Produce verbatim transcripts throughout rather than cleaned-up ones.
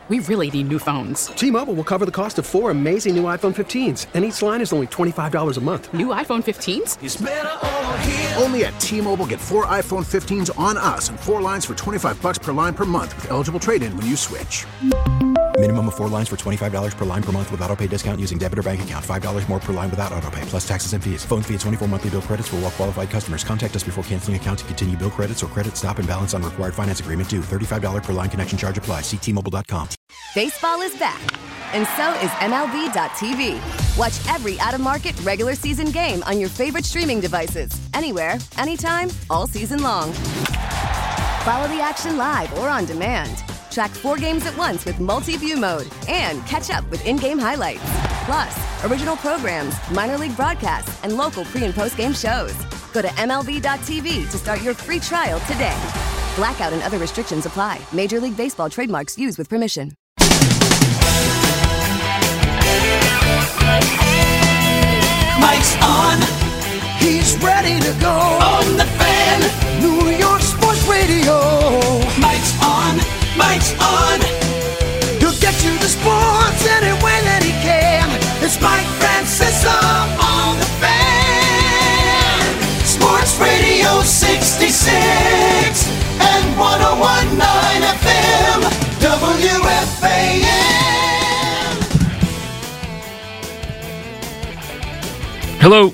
We really need new phones. T-Mobile will cover the cost of four amazing new iPhone fifteens, and each line is only twenty-five dollars a month. New iPhone fifteens? It's better over here. Only at T-Mobile, get four iPhone fifteens on us and four lines for twenty-five dollars per line per month with eligible trade-in when you switch. Minimum of four lines for twenty-five dollars per line per month with autopay discount using debit or bank account. five dollars more per line without autopay, plus taxes and fees. Phone fee at twenty-four monthly bill credits for well-qualified customers. Contact us before canceling account to continue bill credits or credit stop and balance on required finance agreement due. thirty-five dollars per line connection charge applies. See T Mobile dot com. Baseball is back, and so is M L B dot T V. Watch every out-of-market regular season game on your favorite streaming devices. Anywhere, anytime, all season long. Follow the action live or on demand. Track four games at once with multi-view mode and catch up with in-game highlights. Plus, original programs, minor league broadcasts, and local pre- and post-game shows. Go to M L B dot T V to start your free trial today. Blackout and other restrictions apply. Major League Baseball trademarks used with permission. Mike's on. He's ready to go. On the Fan. New York Sports Radio. Mike's on. Mike's on. He'll get you the sports any way that he can. It's Mike Francesa on the Fan. Sports Radio sixty-six and one oh one point nine F M. W F A N. Hello.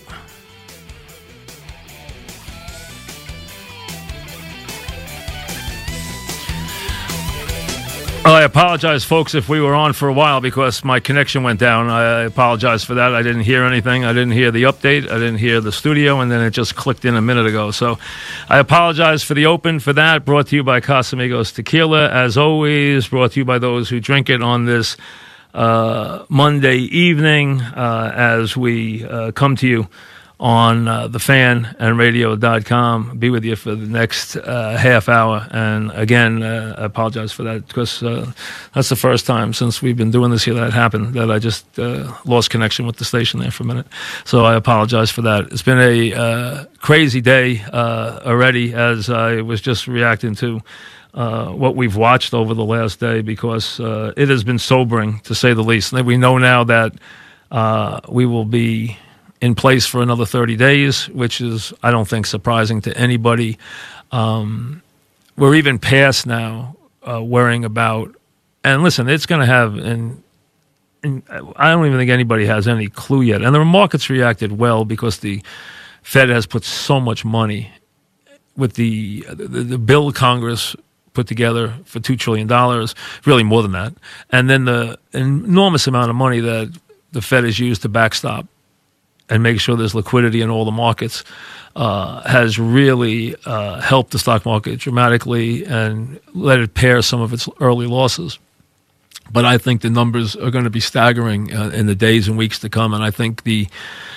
Well, I apologize, folks, if we were on for a while because my connection went down. I apologize for that. I didn't hear anything. I didn't hear the update. I didn't hear the studio, and then it just clicked in a minute ago. So I apologize for the open for that. Brought to you by Casamigos Tequila, as always. Brought to you by those who drink it on this uh, Monday evening uh, as we uh, come to you on uh, the fan and radio dot com. Be with you for the next uh, half hour. And again, uh, I apologize for that because uh, that's the first time since we've been doing this here that happened, that I just uh, lost connection with the station there for a minute. So I apologize for that. It's been a uh, crazy day uh, already, as I was just reacting to uh, what we've watched over the last day, because uh, it has been sobering, to say the least. We know now that uh, we will be in place for another thirty days, which is, I don't think, surprising to anybody. Um, we're even past now uh, worrying about, and listen, it's going to have, and, and I don't even think anybody has any clue yet. And the markets reacted well because the Fed has put so much money with the the, the bill Congress put together for two trillion dollars, really more than that. And then the enormous amount of money that the Fed has used to backstop and make sure there's liquidity in all the markets uh, has really uh, helped the stock market dramatically and let it pare some of its early losses. But I think the numbers are going to be staggering uh, in the days and weeks to come, and I think the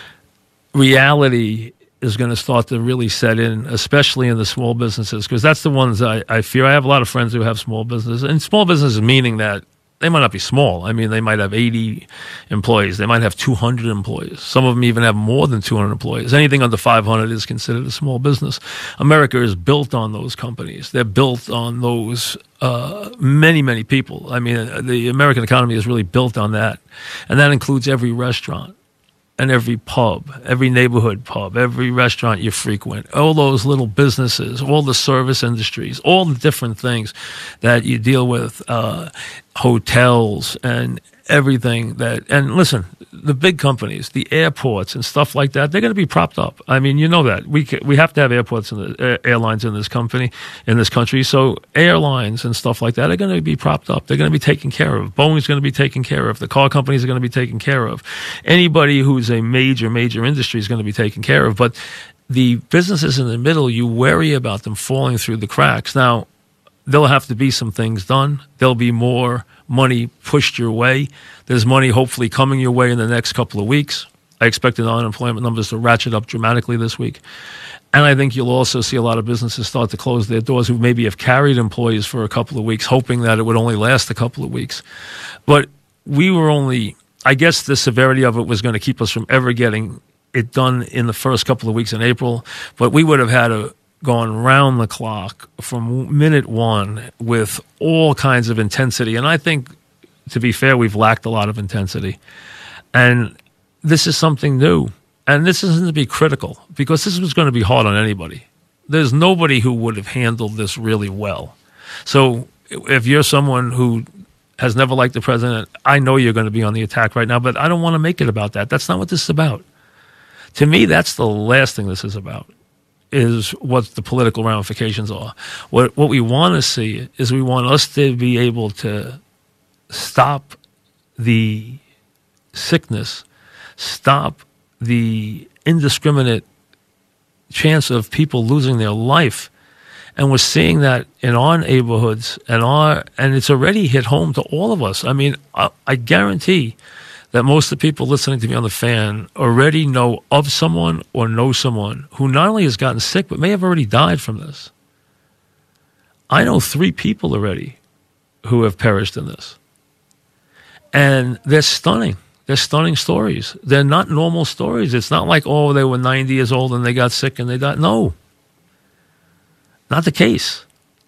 reality is going to start to really set in, especially in the small businesses, because that's the ones I, I fear. I have a lot of friends who have small businesses, and small businesses meaning that they might not be small. I mean, they might have eighty employees. They might have two hundred employees. Some of them even have more than two hundred employees. Anything under five hundred is considered a small business. America is built on those companies. They're built on those uh, many, many people. I mean, the American economy is really built on that. And that includes every restaurant and every pub, every neighborhood pub, every restaurant you frequent, all those little businesses, all the service industries, all the different things that you deal with, uh, hotels and everything that, and listen, the big companies, the airports and stuff like that, they're going to be propped up. I mean, you know that. We we have to have airports and uh, airlines in this company, in this country. So airlines and stuff like that are going to be propped up. They're going to be taken care of. Boeing's going to be taken care of. The car companies are going to be taken care of. Anybody who's a major, major industry is going to be taken care of. But the businesses in the middle, you worry about them falling through the cracks. Now, there'll have to be some things done. There'll be more money pushed your way. There's money hopefully coming your way in the next couple of weeks. I expect the unemployment numbers to ratchet up dramatically this week. And I think you'll also see a lot of businesses start to close their doors who maybe have carried employees for a couple of weeks, hoping that it would only last a couple of weeks. But we were only, I guess the severity of it was going to keep us from ever getting it done in the first couple of weeks in April. But we would have had a gone round the clock from minute one with all kinds of intensity. And I think to be fair, we've lacked a lot of intensity. And this is something new. And this isn't to be critical, because this was going to be hard on anybody. There's nobody who would have handled this really well. So if you're someone who has never liked the president, I know you're going to be on the attack right now, but I don't want to make it about that. That's not what this is about. To me, that's the last thing this is about, is what the political ramifications are. What what we want to see is we want us to be able to stop the sickness, stop the indiscriminate chance of people losing their life. And we're seeing that in our neighborhoods, and our and it's already hit home to all of us. I mean, I, I guarantee that most of the people listening to me on the fan already know of someone or know someone who not only has gotten sick, but may have already died from this. I know three people already who have perished in this. And they're stunning. They're stunning stories. They're not normal stories. It's not like, oh, they were ninety years old and they got sick and they died. No. Not the case.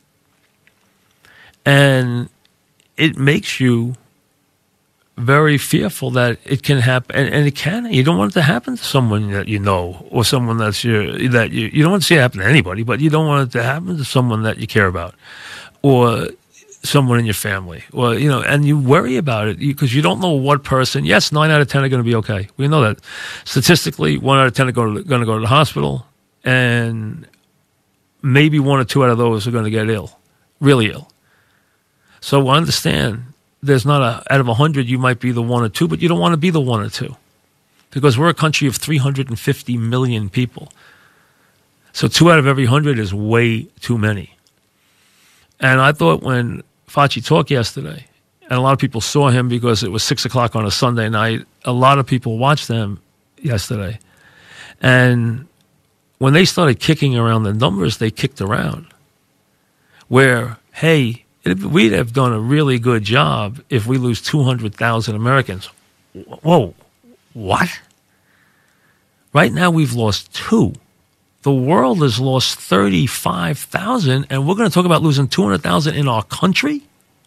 And it makes you very fearful that it can happen, and, and it can. You don't want it to happen to someone that you know, or someone that's your that you you don't want to see it happen to anybody, but you don't want it to happen to someone that you care about, or someone in your family, or you know, and you worry about it because you don't know what person. Yes, nine out of ten are going to be okay. We know that statistically, one out of ten are going to, going to go to the hospital, and maybe one or two out of those are going to get ill, really ill. So understand. There's not a, out of one hundred, you might be the one or two, but you don't want to be the one or two, because we're a country of three hundred fifty million people. So two out of every one hundred is way too many. And I thought when Fauci talked yesterday, and a lot of people saw him because it was six o'clock on a Sunday night, a lot of people watched them yesterday. And when they started kicking around the numbers, they kicked around where, hey, we'd have done a really good job if we lose two hundred thousand Americans. Whoa, what? Right now we've lost two. The world has lost thirty-five thousand, and we're going to talk about losing two hundred thousand in our country?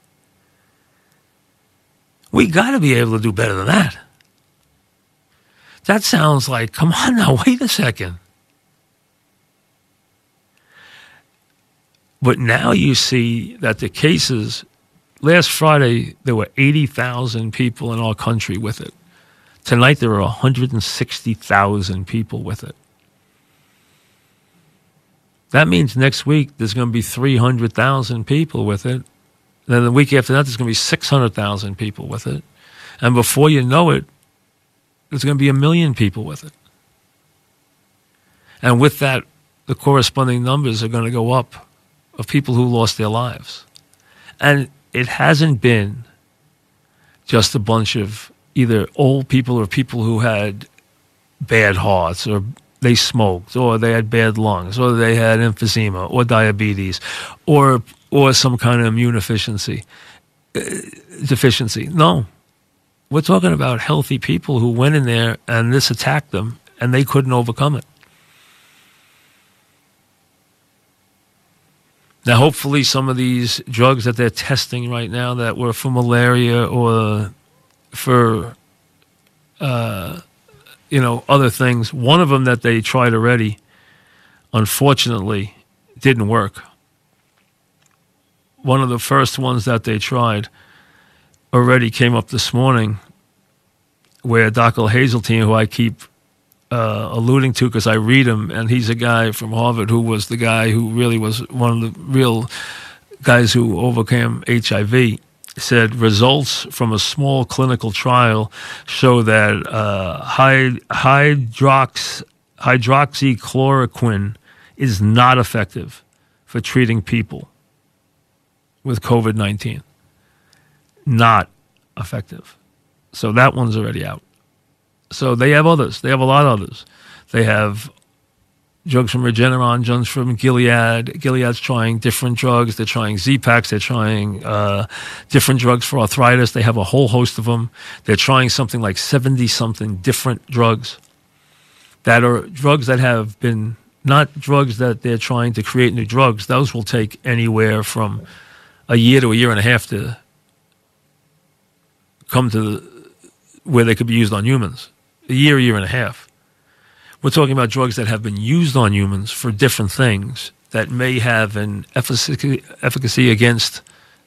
We got to be able to do better than that. That sounds like, come on now, wait a second. But now you see that the cases, last Friday, there were eighty thousand people in our country with it. Tonight, there are one hundred sixty thousand people with it. That means next week, there's going to be three hundred thousand people with it. Then the week after that, there's going to be six hundred thousand people with it. And before you know it, there's going to be a million people with it. And with that, the corresponding numbers are going to go up of people who lost their lives. And it hasn't been just a bunch of either old people or people who had bad hearts, or they smoked, or they had bad lungs, or they had emphysema, or diabetes, or or some kind of immune deficiency. Uh, deficiency. No. We're talking about healthy people who went in there and this attacked them and they couldn't overcome it. Now, hopefully some of these drugs that they're testing right now that were for malaria or for, uh, you know, other things, one of them that they tried already, unfortunately, didn't work. One of the first ones that they tried already came up this morning, where Doctor Hazeltine, who I keep Uh, alluding to because I read him, and he's a guy from Harvard who was the guy who really was one of the real guys who overcame H I V, said results from a small clinical trial show that uh, hyd- hydrox- hydroxychloroquine is not effective for treating people with COVID nineteen. Not effective. So that one's already out. So they have others. They have a lot of others. They have drugs from Regeneron, drugs from Gilead. Gilead's trying different drugs. They're trying Z-Paks. They're trying uh, different drugs for arthritis. They have a whole host of them. They're trying something like seventy-something different drugs that are drugs that have been, not drugs that they're trying to create new drugs. Those will take anywhere from a year to a year and a half to come to the, where they could be used on humans. A year, year and a half. We're talking about drugs that have been used on humans for different things that may have an efficacy, efficacy against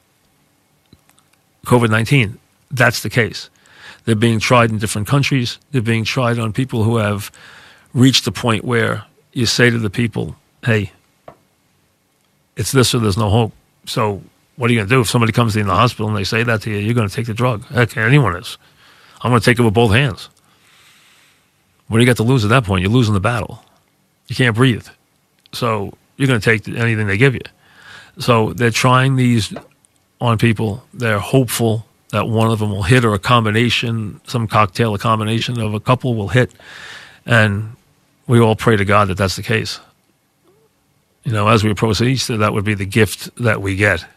COVID nineteen. That's the case. They're being tried in different countries. They're being tried on people who have reached the point where you say to the people, hey, it's this or there's no hope. So what are you going to do if somebody comes in the hospital and they say that to you? You're going to take the drug. Heck, anyone is. I'm going to take it with both hands. What do you got to lose at that point? You're losing the battle. You can't breathe. So you're going to take anything they give you. So they're trying these on people. They're hopeful that one of them will hit, or a combination, some cocktail, a combination of a couple will hit. And we all pray to God that that's the case. You know, as we approach Easter, that would be the gift that we get.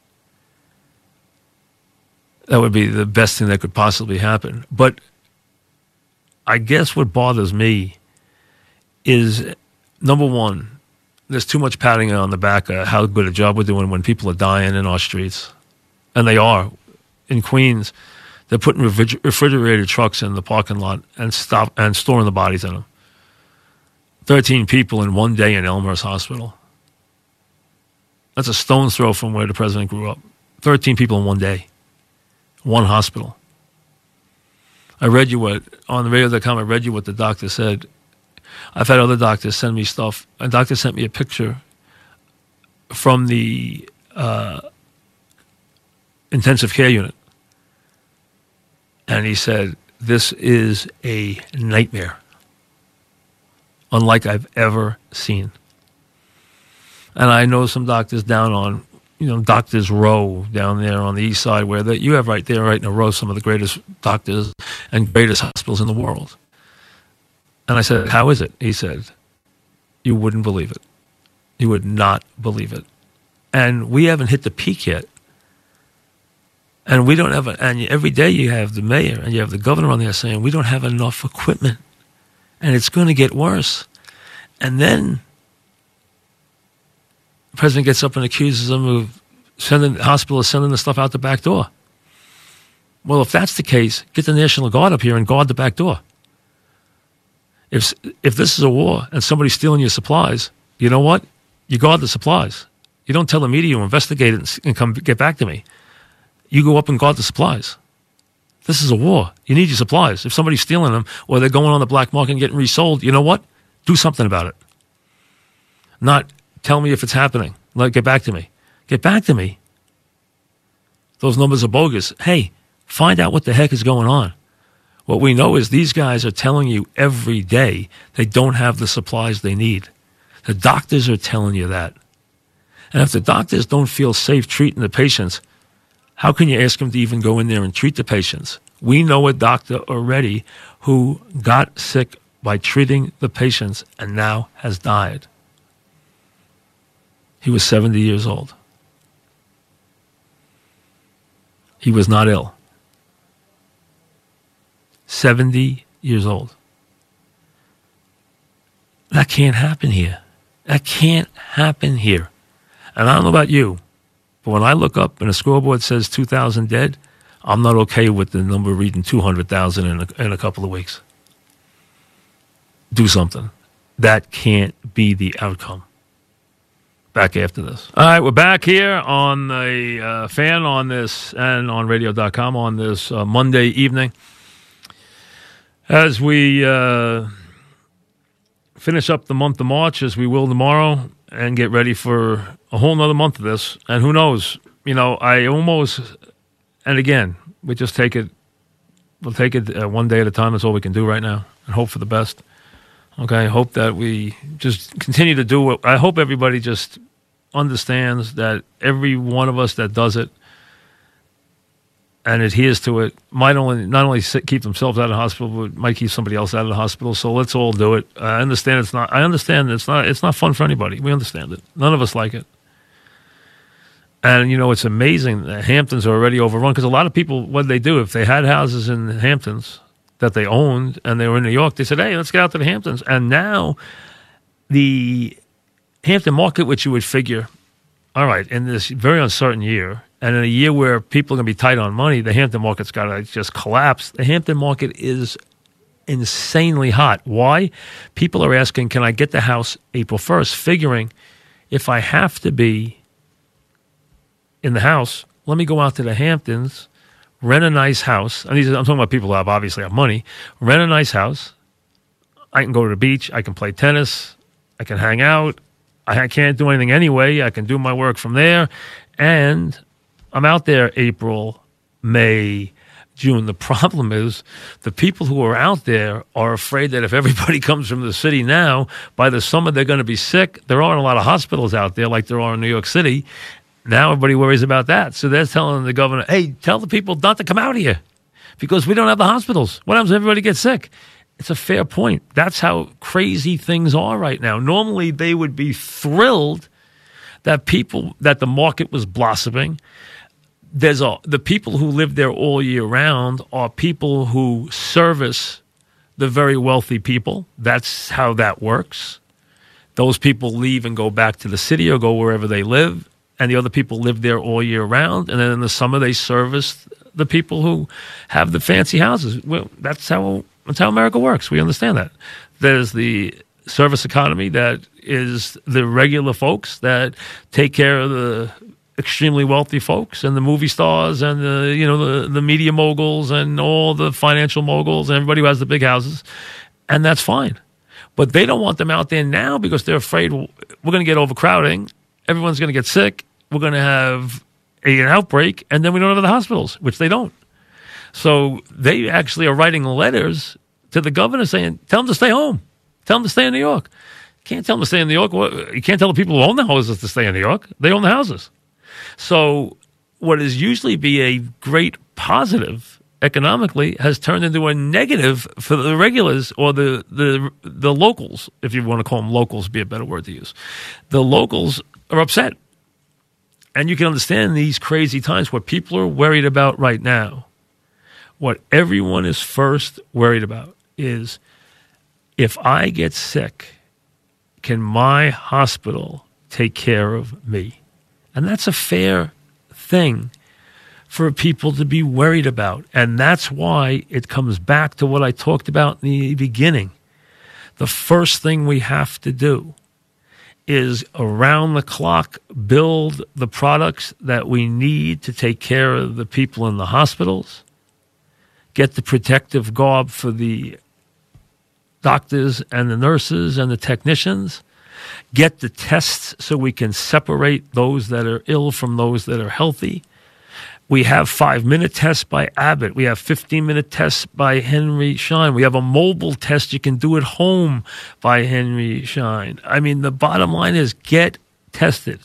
That would be the best thing that could possibly happen. But I guess what bothers me is, number one, there's too much patting on the back of how good a job we're doing when people are dying in our streets. And they are. In Queens, they're putting refriger- refrigerated trucks in the parking lot and stop and storing the bodies in them. thirteen people in one day in Elmhurst Hospital. That's a stone's throw from where the president grew up. thirteen people in one day. One hospital. I read you what, on the radio dot com, I read you what the doctor said. I've had other doctors send me stuff. A doctor sent me a picture from the uh, intensive care unit. And he said, this is a nightmare, unlike I've ever seen. And I know some doctors down on, you know, Doctors Row down there on the east side, where the, you have right there, right in a row, some of the greatest doctors and greatest hospitals in the world. And I said, how is it? He said, you wouldn't believe it. You would not believe it. And we haven't hit the peak yet. And we don't have, a, and every day you have the mayor and you have the governor on there saying, we don't have enough equipment. And it's going to get worse. And then the president gets up and accuses them of sending, the hospital is sending the stuff out the back door. Well, if that's the case, get the National Guard up here and guard the back door. If if this is a war and somebody's stealing your supplies, you know what? You guard the supplies. You don't tell the media to investigate it and come get back to me. You go up and guard the supplies. This is a war. You need your supplies. If somebody's stealing them or they're going on the black market and getting resold, you know what? Do something about it. Not tell me if it's happening. Like, get back to me. Get back to me. Those numbers are bogus. Hey, find out what the heck is going on. What we know is these guys are telling you every day they don't have the supplies they need. The doctors are telling you that. And if the doctors don't feel safe treating the patients, how can you ask them to even go in there and treat the patients? We know a doctor already who got sick by treating the patients and now has died. He was seventy years old. He was not ill. seventy years old. That can't happen here. That can't happen here. And I don't know about you, but when I look up and a scoreboard says two thousand dead, I'm not okay with the number reading two hundred thousand in a, in a couple of weeks. Do something. That can't be the outcome. Back after this. All right, we're back here on the uh, Fan on this and on radio dot com on this uh, Monday evening. As we uh, finish up the month of March, as we will tomorrow, and get ready for a whole nother month of this. And who knows, you know, I almost, and again, we just take it, we'll take it uh, one day at a time. That's all we can do right now, and hope for the best. Okay, hope that we just continue to do what, I hope everybody just understands that every one of us that does it and adheres to it might only not only sit, keep themselves out of the hospital, but might keep somebody else out of the hospital. So let's all do it. I understand it's not. I understand it's not. It's not fun for anybody. We understand it. None of us like it. And you know, it's amazing that Hamptons are already overrun because a lot of people, what they do if they had houses in the Hamptons that they owned and they were in New York, they said, "Hey, let's get out to the Hamptons." And now the Hampton market, which you would figure, all right, in this very uncertain year, And in a year where people are going to be tight on money, the Hampton market's got to just collapse. The Hampton market is insanely hot. Why? People are asking, can I get the house April first? Figuring if I have to be in the house, let me go out to the Hamptons, rent a nice house. And these, I'm talking about people who have obviously have money. Rent a nice house. I can go to the beach. I can play tennis. I can hang out. I can't do anything anyway. I can do my work from there. And I'm out there April, May, June. The problem is the people who are out there are afraid that if everybody comes from the city now, by the summer they're going to be sick. There aren't a lot of hospitals out there like there are in New York City. Now everybody worries about that. So they're telling the governor, hey, tell the people not to come out here because we don't have the hospitals. What happens if everybody gets sick? It's a fair point. That's how crazy things are right now. Normally they would be thrilled that people, that the market was blossoming. There's a, the people who live there all year round are people who service the very wealthy people. That's how that works. Those people leave and go back to the city or go wherever they live, and the other people live there all year round. And then in the summer they service the people who have the fancy houses. Well, that's how that's how America works. We understand that. There's the service economy that is the regular folks that take care of the extremely wealthy folks and the movie stars and the, you know, the, the media moguls and all the financial moguls and everybody who has the big houses. And that's fine. But they don't want them out there now because they're afraid we're going to get overcrowding. Everyone's going to get sick. We're going to have a, an outbreak, and then we don't have the hospitals, which they don't. So they actually are writing letters to the governor saying, tell them to stay home. Tell them to stay in New York. You can't tell them to stay in New York. You can't tell the people who own the houses to stay in New York. They own the houses. So what is usually be a great positive economically has turned into a negative for the regulars or the, the, the locals, if you want to call them locals, be a better word to use. The locals are upset. And you can understand these crazy times. What people are worried about right now, what everyone is first worried about is, if I get sick, can my hospital take care of me? And that's a fair thing for people to be worried about. And that's why it comes back to what I talked about in the beginning. The first thing we have to do is around the clock build the products that we need to take care of the people in the hospitals, get the protective garb for the doctors and the nurses and the technicians, get the tests so we can separate those that are ill from those that are healthy. We have five-minute tests by Abbott. We have fifteen-minute tests by Henry Schein. We have a mobile test you can do at home by Henry Schein. I mean, the bottom line is get tested.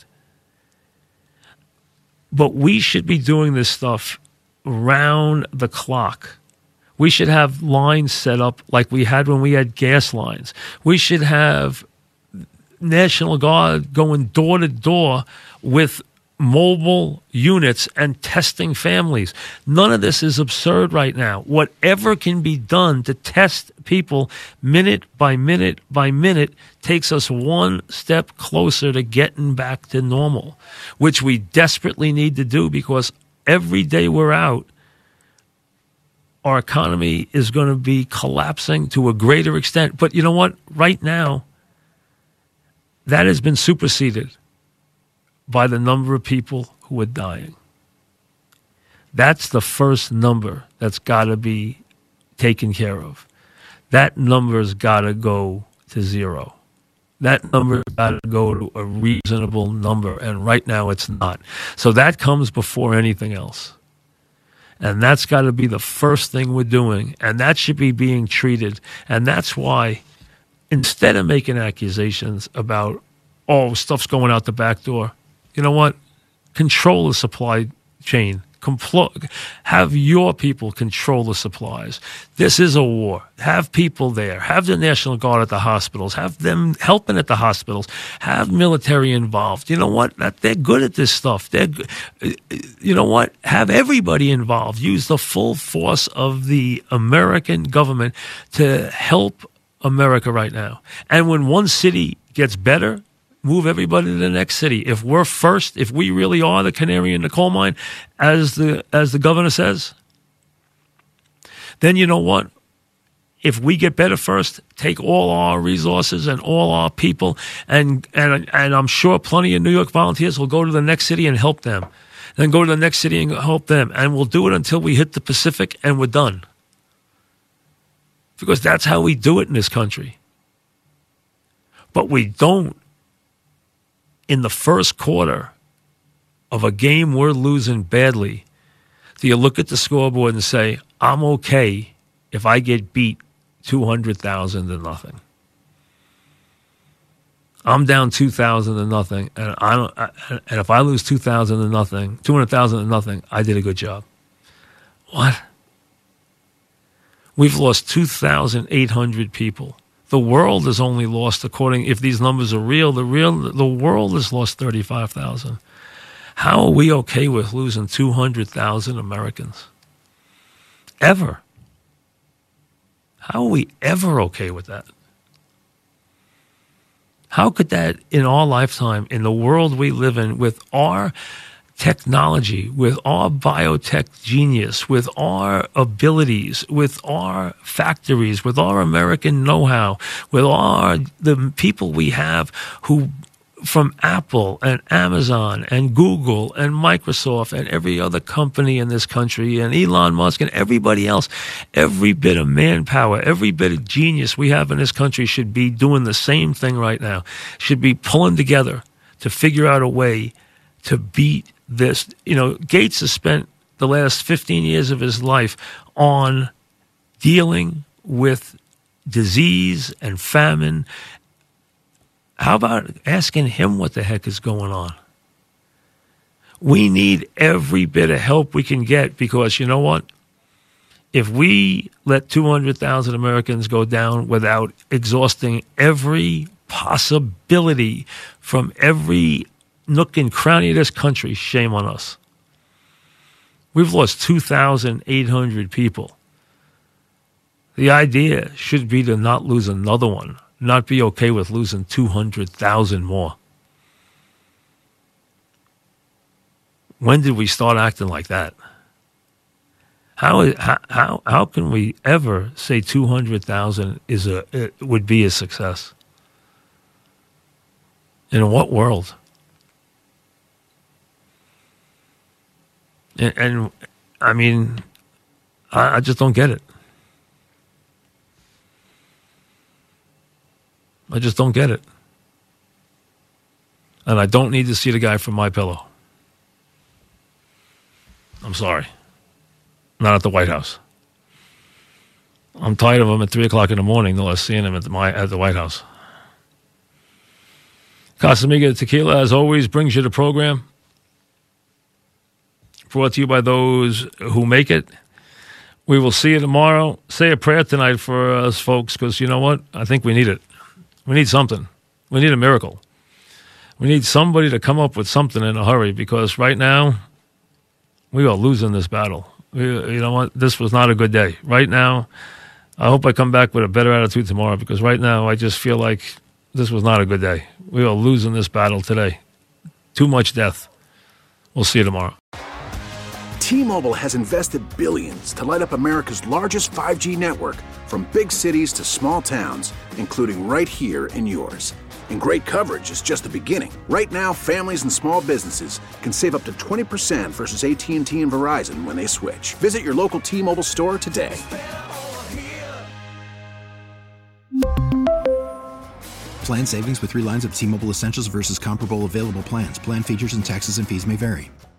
But we should be doing this stuff round the clock. We should have lines set up like we had when we had gas lines. We should have National Guard going door to door with mobile units and testing families. None of this is absurd right now. Whatever can be done to test people minute by minute by minute takes us one step closer to getting back to normal, which we desperately need to do because every day we're out, our economy is going to be collapsing to a greater extent. But you know what? Right now, that has been superseded by the number of people who are dying. That's the first number that's got to be taken care of. That number's got to go to zero. That number's got to go to a reasonable number, and right now it's not. So that comes before anything else. And that's got to be the first thing we're doing, and that should be being treated. And that's why, instead of making accusations about, oh, stuff's going out the back door, you know what? Control the supply chain. Compl- have your people control the supplies. This is a war. Have people there. Have the National Guard at the hospitals. Have them helping at the hospitals. Have military involved. You know what? That, they're good at this stuff. They're, you know what? Have everybody involved. Use the full force of the American government to help America right now. And when one city gets better, move everybody to the next city. If we're first, if we really are the canary in the coal mine, as the as the governor says, then you know what? If we get better first, take all our resources and all our people, and and and I'm sure plenty of New York volunteers will go to the next city and help them. Then go to the next city and help them. And we'll do it until we hit the Pacific and we're done. Because that's how we do it in this country. But we don't, in the first quarter of a game we're losing badly, do you look at the scoreboard and say, I'm okay if I get beat two hundred thousand to nothing. I'm down two thousand to nothing, and I don't. I, and if I lose two thousand to nothing, two hundred thousand to nothing, I did a good job. What? We've lost two thousand eight hundred people. The world has only lost, according, if these numbers are real, the real the world has lost thirty-five thousand. How are we okay with losing two hundred thousand Americans? Ever? How are we ever okay with that? How could that, in our lifetime, in the world we live in, with our technology, with our biotech genius, with our abilities, with our factories, with our American know-how, with our the people we have who, from Apple and Amazon and Google and Microsoft and every other company in this country and Elon Musk and everybody else, every bit of manpower, every bit of genius we have in this country should be doing the same thing right now, should be pulling together to figure out a way to beat this. You know, Gates has spent the last fifteen years of his life on dealing with disease and famine. How about asking him what the heck is going on? We need every bit of help we can get, because you know what? If we let two hundred thousand Americans go down without exhausting every possibility from every nook and cranny of this country, shame on us. We've lost two thousand eight hundred people. The idea should be to not lose another one. Not be okay with losing two hundred thousand more. When did we start acting like that? How how how can we ever say two hundred thousand is a it would be a success? In what world? And, and I mean, I, I just don't get it. I just don't get it. And I don't need to see the guy from MyPillow. I'm sorry. Not at the White House. I'm tired of him at three o'clock in the morning, no less seeing him at the, my, at the White House. Casamiga Tequila, as always, brings you the program. Brought to you by those who make it. We will see you tomorrow. Say a prayer tonight for us folks, because you know what? I think we need it. We need something. We need a miracle. We need somebody to come up with something in a hurry, because right now we are losing this battle. We, you know what? This was not a good day. Right now, I hope I come back with a better attitude tomorrow, because right now I just feel like this was not a good day. We are losing this battle today. Too much death. We'll see you tomorrow. T-Mobile has invested billions to light up America's largest five G network, from big cities to small towns, including right here in yours. And great coverage is just the beginning. Right now, families and small businesses can save up to twenty percent versus A T and T and Verizon when they switch. Visit your local T-Mobile store today. Plan savings with three lines of T-Mobile Essentials versus comparable available plans. Plan features and taxes and fees may vary.